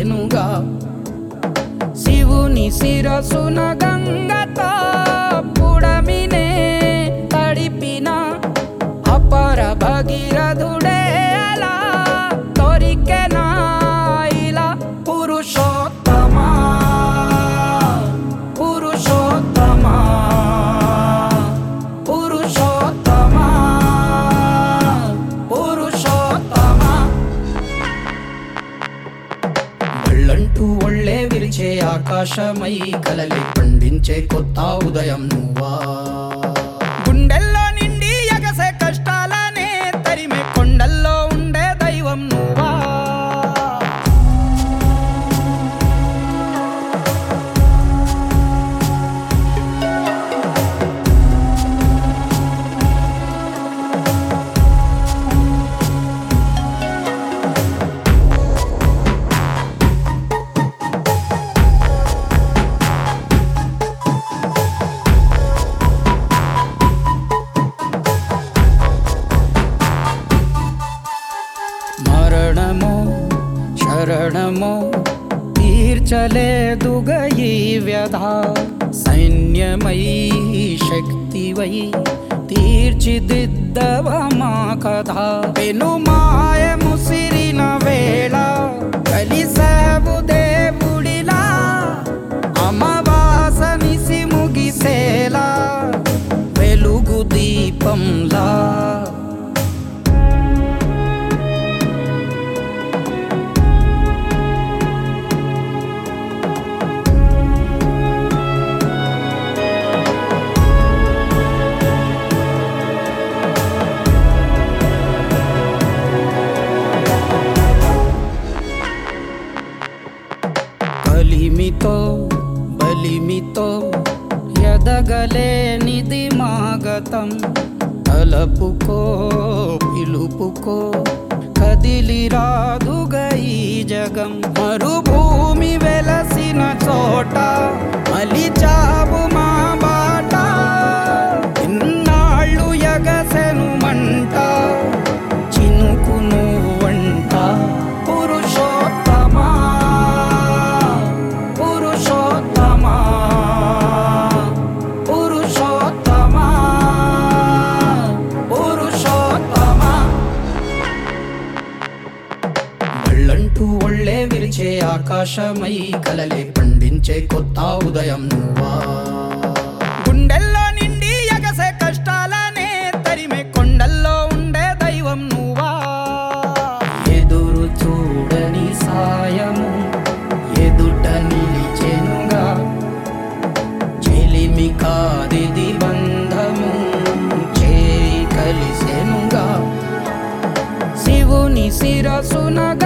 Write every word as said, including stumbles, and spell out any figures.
కలిసెనుగా శివుని శిరసున గంగతో పుడమినే తడిపిన అపర భగీరథుడే అలా దొరికెనా ఇలా పురుషోత్తమా పురుషోత్తమా పురుషోత్తమా పురుషోత్తమా ఒళ్ళంటూ ఒళ్ళే విరిచే ఆకాశమై కలలి పండించే కొత్త ఉదయం నువ్వా గుండెల్లో నిండి ఎగసే కష్టాలనే తరిమే కొండల్లో ఉండే దైవం నువ్వా మరణమో శరణమో తీర్చలేదుగ ఈ వ్యధ సైన్యమై శక్తివై తీర్చిదిద్దవ మా కథ పెను మాయ ముసిరిన వేళ కలిసావు దేవుడిలా అమవాస నిసి ముగిసేలా వెలుగు దీపంలా బలిమితో బలిమితో ఎదగలేనిది మాగతం తలపుకో పిలుపుకో కదిలి రాదుగ ఈ జగం మరుభూమి వెలసిన చోట మలిచావు మా బాట ఇన్నాళ్ళు ఎగసెను మంట చినుకు నువ్వంట పురుషోత్తమా పురుషోత్తమా పురుషోత్తమా పురుషోత్తమా ఒళ్ళంటూ ఒళ్ళే విరిచే ఆకాశమై కలలే పండించే కొత్త ఉదయం నువ్వా గుండెల్లో నిండి ఎగసే కష్టాలనే తరిమే కొండల్లో ఉండే దైవం నువ్వా ఎదురు చూడని సాయము ఎదుట నిలిచెనుగా చెలిమి కాదిది బంధము చేయి కలిసెనుగా శివుని శిరసున